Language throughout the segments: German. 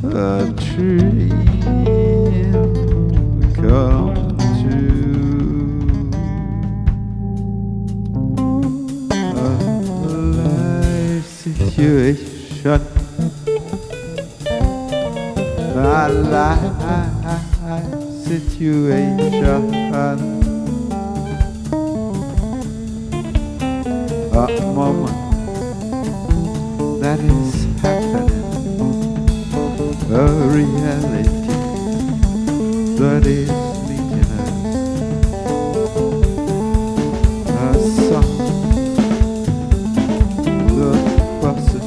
a dream come true. A life situation, a life situation, a moment that is happening, a reality that is meeting us, a song that crosses,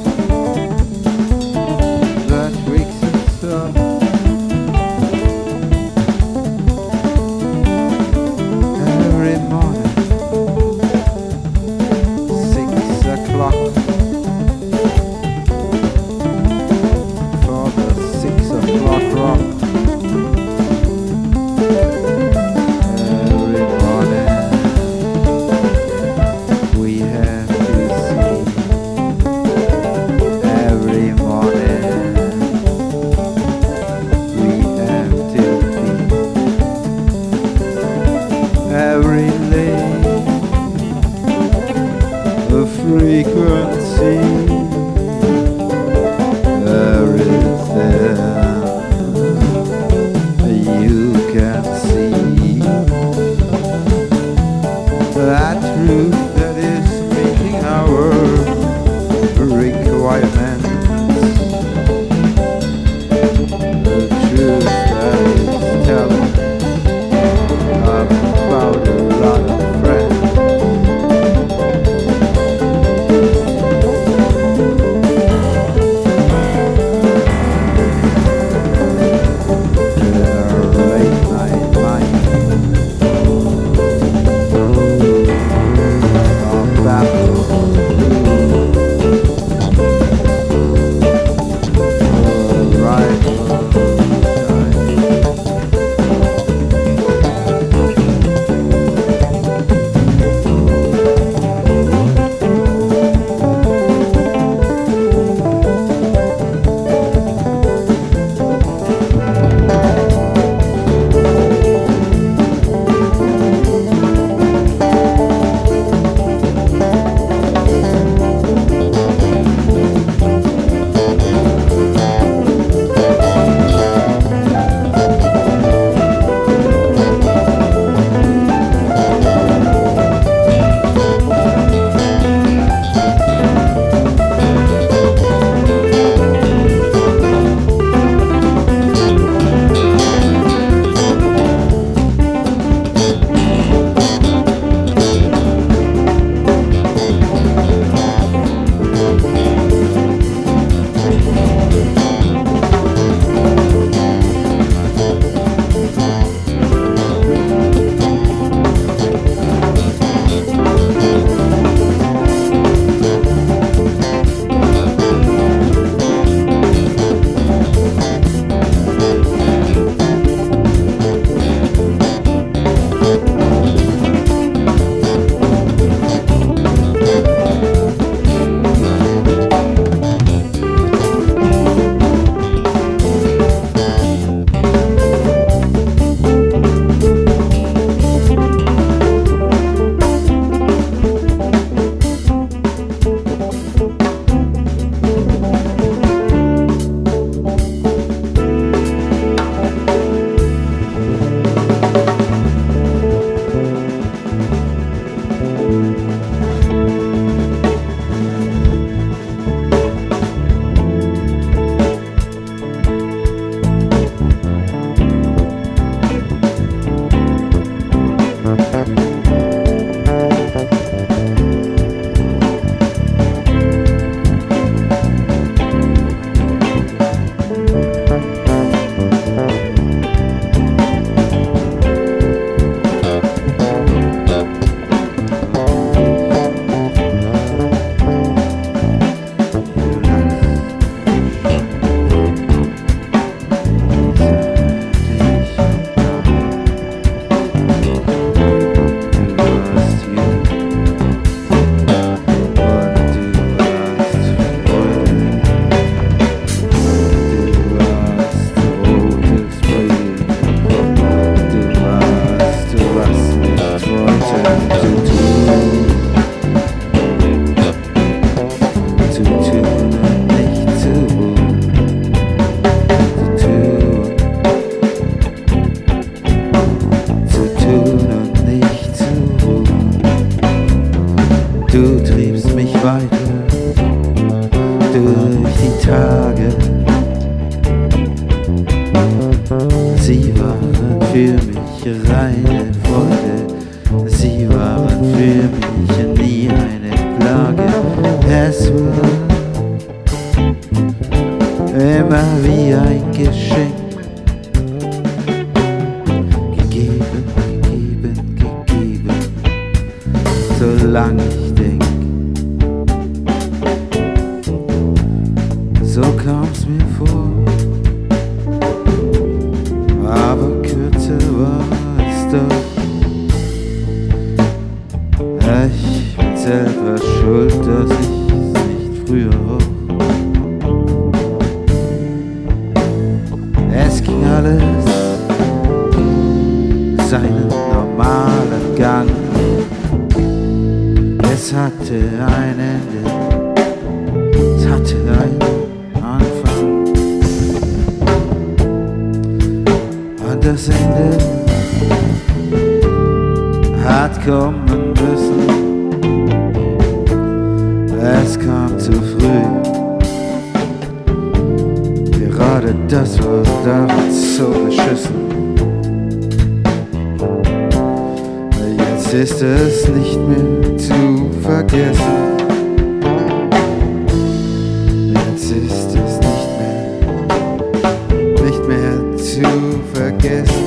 that wakes us up. Every morning, 6 o'clock, for the 6 o'clock rock. immer wie ein Geschenk. Gegeben, gegeben, gegeben, solange ich denk. So kam's mir vor, aber kürzer war es doch. Ich bin selber schuld, dass ich's nicht früher hoch. Es ging alles seinen normalen Gang. Es hatte ein Ende, es hatte einen Anfang. Und das Ende hat kommen müssen. Es kam zu früh. Gerade das war damals so beschissen. Jetzt ist es nicht mehr zu vergessen. Jetzt ist es nicht mehr zu vergessen.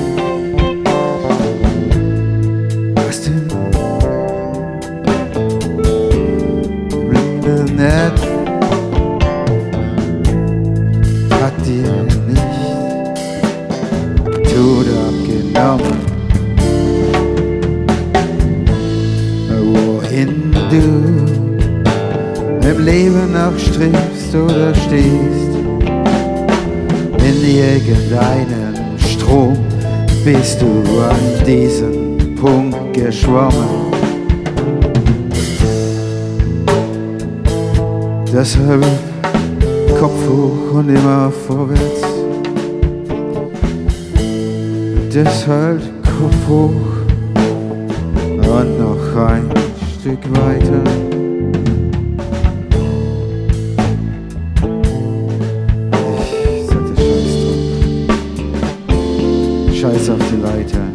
Was denn im Internet hat dir nicht Tod abgenommen. Wohin du im Leben noch strebst oder stehst, in irgendeinem Strom bist du an diesen Punkt geschwommen. Deshalb Kopf hoch und immer vorwärts. Deshalb Kopf hoch und noch ein Stück weiter. Ich sagte Scheiß drauf. Scheiß auf die Leiter.